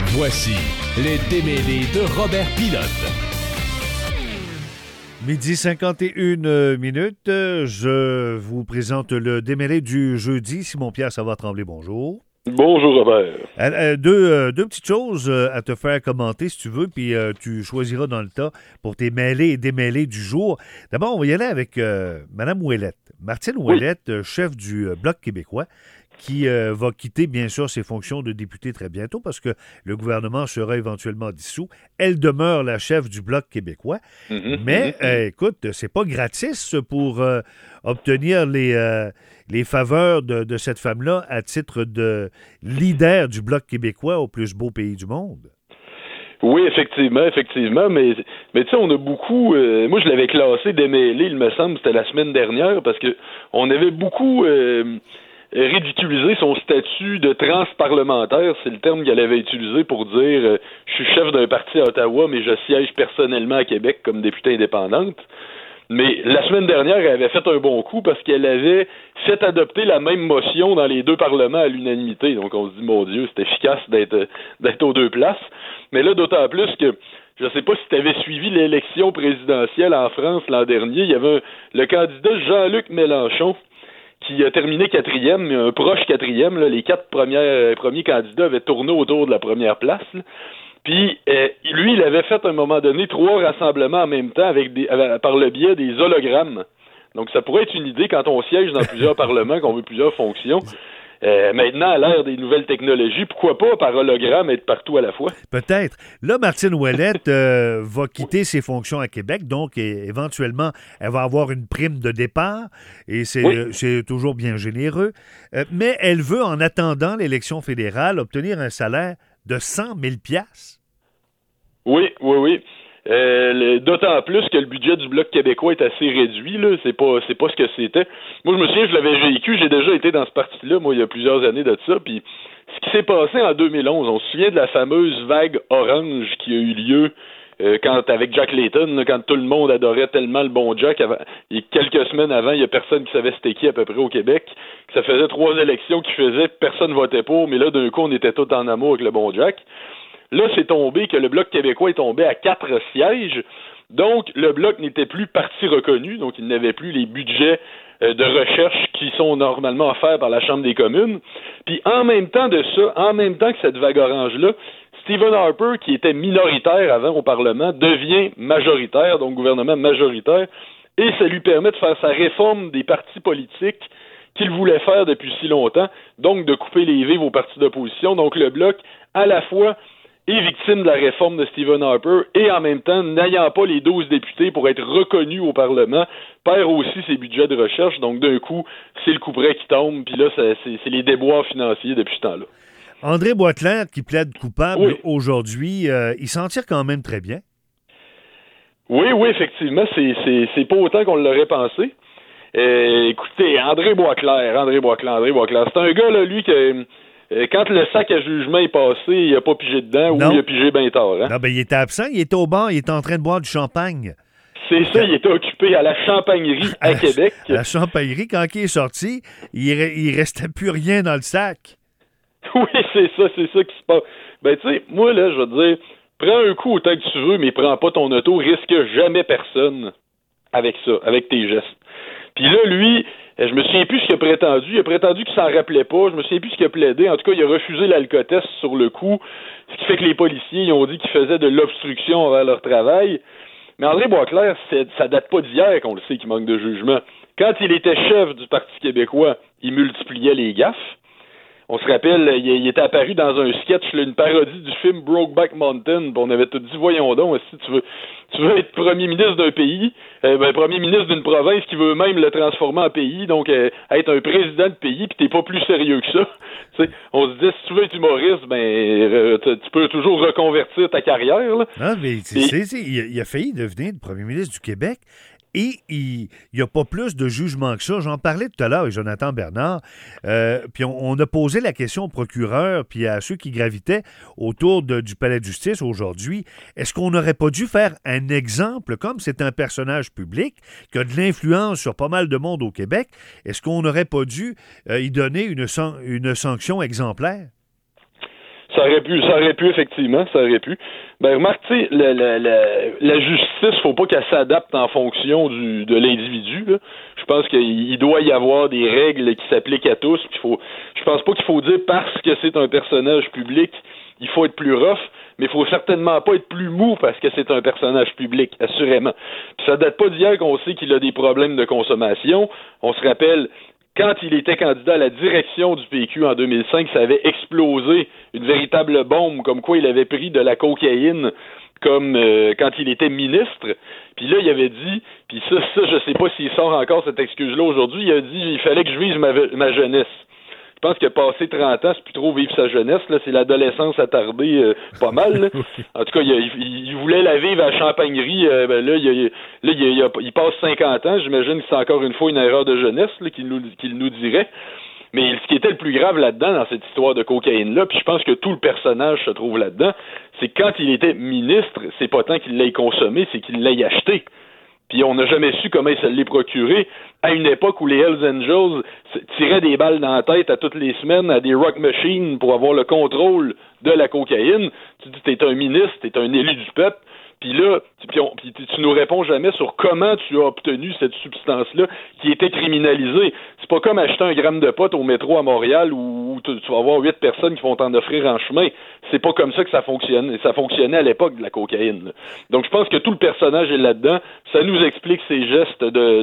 Voici les démêlés de Robert Pilote. 12h51, je vous présente le démêlé du jeudi. Simon-Pierre Savard-Tremblay, bonjour. Bonjour Robert. Deux petites choses à te faire commenter si tu veux, puis tu choisiras dans le tas pour tes mêlés et démêlés du jour. D'abord, on va y aller avec Mme Ouellette. Martine Ouellette, chef du Bloc québécois, qui va quitter, bien sûr, ses fonctions de députée très bientôt parce que le gouvernement sera éventuellement dissous. Elle demeure la chef du Bloc québécois. Mais, écoute, c'est pas gratis pour obtenir les faveurs de cette femme-là à titre de leader du Bloc québécois au plus beau pays du monde. Oui, effectivement, mais tu sais, on a beaucoup, moi je l'avais classé démêlé, il me semble, c'était la semaine dernière, parce que on avait beaucoup ridiculisé son statut de transparlementaire, c'est le terme qu'elle avait utilisé pour dire je suis chef d'un parti à Ottawa, mais je siège personnellement à Québec comme députée indépendante. Mais la semaine dernière, elle avait fait un bon coup parce qu'elle avait fait adopter la même motion dans les deux parlements à l'unanimité. Donc on se dit, mon Dieu, c'est efficace d'être aux deux places. Mais là, d'autant plus que, je ne sais pas si tu avais suivi l'élection présidentielle en France l'an dernier, il y avait le candidat Jean-Luc Mélenchon qui a terminé quatrième, mais un proche quatrième. Là, les quatre premiers candidats avaient tourné autour de la première place. Là. Puis, lui, il avait fait à un moment donné 3 rassemblements en même temps par le biais des hologrammes. Donc, ça pourrait être une idée quand on siège dans plusieurs parlements, qu'on veut plusieurs fonctions. Maintenant, à l'ère des nouvelles technologies, pourquoi pas par hologramme être partout à la fois? Peut-être. Là, Martine Ouellette va quitter ses fonctions à Québec, donc éventuellement, elle va avoir une prime de départ, et c'est toujours bien généreux. Mais elle veut, en attendant l'élection fédérale, obtenir un salaire de 100 000 $. Oui. D'autant plus que le budget du Bloc québécois est assez réduit, là. C'est pas ce que c'était. Moi, je me souviens, je l'avais vécu, j'ai déjà été dans ce parti-là, moi, il y a plusieurs années de ça, puis ce qui s'est passé en 2011, on se souvient de la fameuse vague orange qui a eu lieu avec Jack Layton, là, quand tout le monde adorait tellement le bon Jack, et quelques semaines avant, il y a personne qui savait c'était qui à peu près au Québec, que ça faisait 3 élections qui faisaient, personne votait pour, mais là, d'un coup, on était tous en amour avec le bon Jack. Là, c'est tombé que le Bloc québécois est tombé à 4 sièges. Donc, le Bloc n'était plus parti reconnu, donc il n'avait plus les budgets de recherche qui sont normalement offerts par la Chambre des communes. Puis, en même temps que cette vague orange-là, Stephen Harper, qui était minoritaire avant au Parlement, devient majoritaire, donc gouvernement majoritaire, et ça lui permet de faire sa réforme des partis politiques qu'il voulait faire depuis si longtemps, donc de couper les vives aux partis d'opposition. Donc, le Bloc, à la fois, est victime de la réforme de Stephen Harper et en même temps, n'ayant pas les 12 députés pour être reconnu au Parlement, perd aussi ses budgets de recherche. Donc, d'un coup, c'est le couperet qui tombe, puis là, c'est les déboires financiers depuis ce temps-là. André Boisclair, qui plaide coupable aujourd'hui, il s'en tire quand même très bien. Oui, effectivement, c'est pas autant qu'on l'aurait pensé. Écoutez, André Boisclair, c'est un gars, là, lui, que... quand le sac à jugement est passé, il n'a pas pigé dedans ou il a pigé bien tard. Hein? Non, ben il était absent, il était au bar, il était en train de boire du champagne. C'est ça, il était occupé à la champagnerie à Québec. La champagnerie, quand il est sorti, il restait plus rien dans le sac. Oui, c'est ça qui se passe. Ben, tu sais, moi, là, je vais te dire, prends un coup autant que tu veux, mais prends pas ton auto, risque jamais personne avec ça, avec tes gestes. Puis là, lui... je me souviens plus ce qu'il a prétendu. Il a prétendu qu'il s'en rappelait pas. Je me souviens plus ce qu'il a plaidé. En tout cas, il a refusé l'alcotest sur le coup, ce qui fait que les policiers ils ont dit qu'il faisait de l'obstruction envers leur travail. Mais André Boisclair, ça date pas d'hier qu'on le sait qu'il manque de jugement. Quand il était chef du Parti québécois, il multipliait les gaffes. On se rappelle, il était apparu dans un sketch, là, une parodie du film Brokeback Mountain. On avait tout dit, voyons donc, si tu veux être premier ministre d'un pays, premier ministre d'une province qui veut même le transformer en pays, donc être un président de pays, puis t'es pas plus sérieux que ça. T'sais, on se dit, si tu veux être humoriste, tu peux toujours reconvertir ta carrière. Là. Ah, mais il a failli devenir le premier ministre du Québec. Et il n'y a pas plus de jugement que ça. J'en parlais tout à l'heure avec Jonathan Bernard. Puis on a posé la question au procureur puis à ceux qui gravitaient autour du palais de justice aujourd'hui. Est-ce qu'on n'aurait pas dû faire un exemple, comme c'est un personnage public qui a de l'influence sur pas mal de monde au Québec, est-ce qu'on n'aurait pas dû y donner une sanction exemplaire? Ça aurait pu, effectivement, ça aurait pu. Ben, remarque, tu sais, la justice, faut pas qu'elle s'adapte en fonction de l'individu, là. Je pense qu'il doit y avoir des règles qui s'appliquent à tous. Je pense pas qu'il faut dire parce que c'est un personnage public, il faut être plus rough, mais il faut certainement pas être plus mou parce que c'est un personnage public, assurément. Puis ça date pas d'hier qu'on sait qu'il a des problèmes de consommation. On se rappelle, quand il était candidat à la direction du PQ en 2005, ça avait explosé, une véritable bombe, comme quoi il avait pris de la cocaïne comme quand il était ministre. Puis là, il avait dit, puis ça, je sais pas s'il sort encore cette excuse-là aujourd'hui, il a dit il fallait que je vise ma jeunesse. Je pense que passé 30 ans, c'est plus trop vivre sa jeunesse, là, c'est l'adolescence attardée pas mal. Là. En tout cas, il voulait la vivre à la Champagnerie, il passe 50 ans, j'imagine que c'est encore une fois une erreur de jeunesse là, qu'il nous dirait. Mais ce qui était le plus grave là-dedans, dans cette histoire de cocaïne-là, puis je pense que tout le personnage se trouve là-dedans, c'est que quand il était ministre, c'est pas tant qu'il l'ait consommé, c'est qu'il l'ait acheté. Puis on n'a jamais su comment il se l'est procuré à une époque où les Hells Angels tiraient des balles dans la tête à toutes les semaines à des rock machines pour avoir le contrôle de la cocaïne. Tu dis, t'es un ministre, t'es un élu du peuple, puis là, tu nous réponds jamais sur comment tu as obtenu cette substance-là qui était criminalisée. C'est pas comme acheter un gramme de pot au métro à Montréal où tu vas avoir 8 personnes qui vont t'en offrir en chemin. C'est pas comme ça que ça fonctionne. Ça fonctionnait à l'époque de la cocaïne. Là. Donc je pense que tout le personnage est là-dedans. Ça nous explique ses gestes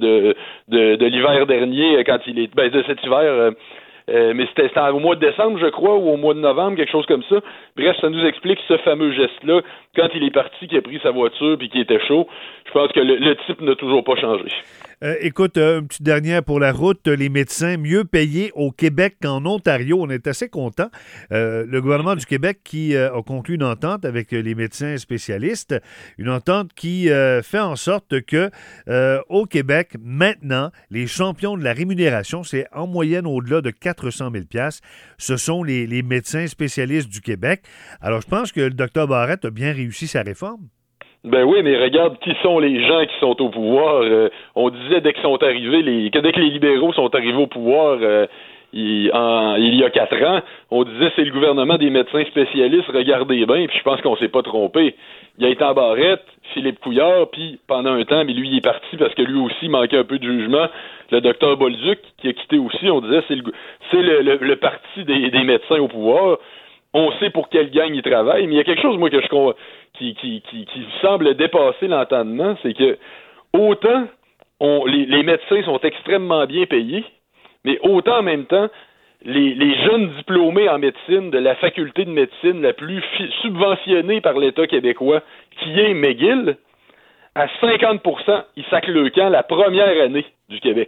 de l'hiver dernier quand il est de cet hiver. Mais c'était au mois de décembre, je crois, ou au mois de novembre, quelque chose comme ça. Bref, ça nous explique ce fameux geste-là, quand il est parti, qu'il a pris sa voiture puis qu'il était chaud. Je pense que le type n'a toujours pas changé. Écoute, une petite dernière pour la route. Les médecins mieux payés au Québec qu'en Ontario. On est assez contents. Le gouvernement du Québec qui a conclu une entente avec les médecins spécialistes, une entente qui fait en sorte que au Québec, maintenant, les champions de la rémunération, c'est en moyenne au-delà de 400 000 $, ce sont les médecins spécialistes du Québec. Alors, je pense que le Dr Barrette a bien réussi sa réforme. Ben oui, mais regarde qui sont les gens qui sont au pouvoir. On disait dès qu'ils sont arrivés, dès que les libéraux sont arrivés au pouvoir il y a 4 ans, on disait c'est le gouvernement des médecins spécialistes, regardez bien, puis je pense qu'on s'est pas trompé. Il y a Gaétan Barrette, Philippe Couillard, puis pendant un temps, mais lui il est parti parce que lui aussi manquait un peu de jugement. Le docteur Bolduc, qui a quitté aussi, on disait c'est le parti des médecins au pouvoir. On sait pour quelle gang ils travaillent, mais il y a quelque chose, moi, qui semble dépasser l'entendement, c'est que autant les médecins sont extrêmement bien payés, mais autant en même temps, les jeunes diplômés en médecine de la faculté de médecine la plus subventionnée par l'État québécois, qui est McGill, à 50%, ils sacrent le camp la première année du Québec.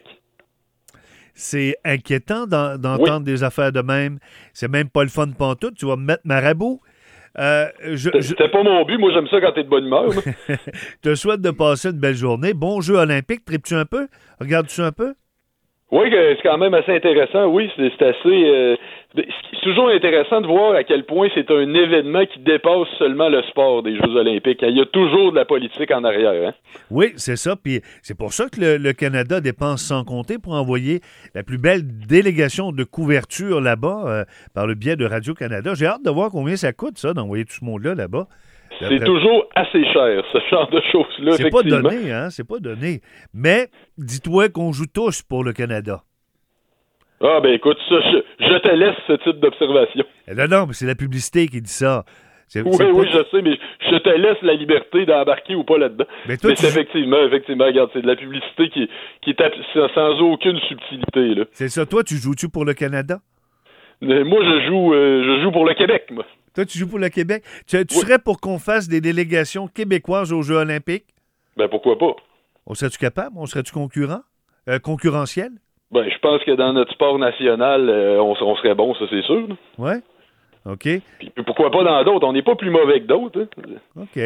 C'est inquiétant d'entendre des affaires de même. C'est même pas le fun pantoute. Tu vas me mettre marabout. C'était pas mon but. Moi, j'aime ça quand t'es de bonne humeur. Je te souhaite de passer une belle journée. Bon jeu olympique. Tripes-tu un peu? Regardes-tu un peu? Oui, c'est quand même assez intéressant. Oui, c'est assez... c'est toujours intéressant de voir à quel point c'est un événement qui dépasse seulement le sport des Jeux olympiques. Il y a toujours de la politique en arrière. Hein? Oui, c'est ça. Puis c'est pour ça que le Canada dépense sans compter pour envoyer la plus belle délégation de couverture là-bas par le biais de Radio-Canada. J'ai hâte de voir combien ça coûte, ça, d'envoyer tout ce monde-là là-bas. C'est toujours assez cher, ce genre de choses-là, c'est pas donné, hein? C'est pas donné. Mais dis-toi qu'on joue tous pour le Canada. Ah, ben écoute, ça, je te laisse ce type d'observation. Non, mais c'est la publicité qui dit ça. Oui, je sais, mais je te laisse la liberté d'embarquer ou pas là-dedans. Mais c'est effectivement, regarde, c'est de la publicité qui est sans aucune subtilité, là. C'est ça. Toi, tu joues-tu pour le Canada? Moi, je joue pour le Québec, moi. Toi, tu joues pour le Québec? Tu serais pour qu'on fasse des délégations québécoises aux Jeux olympiques? Ben, pourquoi pas? On serait-tu capable? On serait-tu concurrentiel? Ben, je pense que dans notre sport national, on serait bon, ça, c'est sûr. Oui? OK. Puis pourquoi pas dans d'autres? On n'est pas plus mauvais que d'autres. Hein? OK.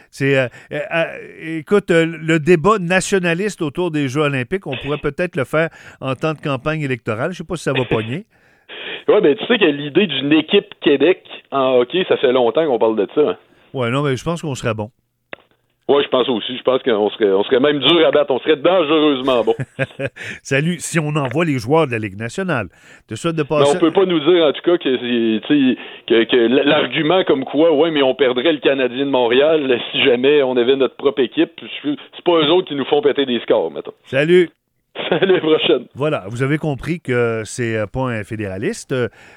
Écoute, le débat nationaliste autour des Jeux olympiques, on pourrait peut-être le faire en temps de campagne électorale. Je ne sais pas si ça va pogner. Oui, ben tu sais que l'idée d'une équipe Québec en hockey, ça fait longtemps qu'on parle de ça. Hein? Oui, non, mais je pense qu'on serait bon. Oui, je pense aussi. Je pense qu'on serait même dur à battre. On serait dangereusement bon. Salut, si on envoie les joueurs de la Ligue nationale, de ça de passer... Mais on peut pas nous dire, en tout cas, que l'argument comme quoi, ouais, mais on perdrait le Canadien de Montréal si jamais on avait notre propre équipe. C'est pas eux autres qui nous font péter des scores, mettons. Salut! À la prochaine. Voilà, vous avez compris que c'est pas un fédéraliste.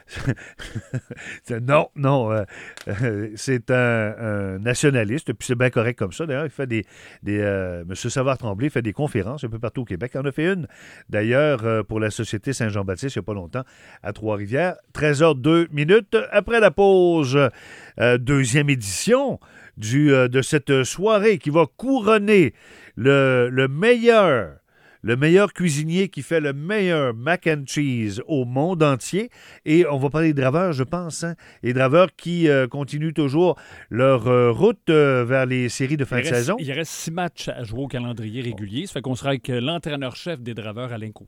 Non, c'est un nationaliste, puis c'est bien correct comme ça. D'ailleurs, il fait M. Savard-Tremblay fait des conférences un peu partout au Québec. Il en a fait une, d'ailleurs, pour la Société Saint-Jean-Baptiste, il n'y a pas longtemps, à Trois-Rivières. 13h02 après la pause. Deuxième édition de cette soirée qui va couronner le meilleur cuisinier qui fait le meilleur mac and cheese au monde entier. Et on va parler des draveurs, je pense. Hein? Les draveurs qui continuent toujours leur route vers les séries de fin de saison. Il reste 6 matchs à jouer au calendrier régulier. Ça fait qu'on sera avec l'entraîneur-chef des draveurs, Alain Côté.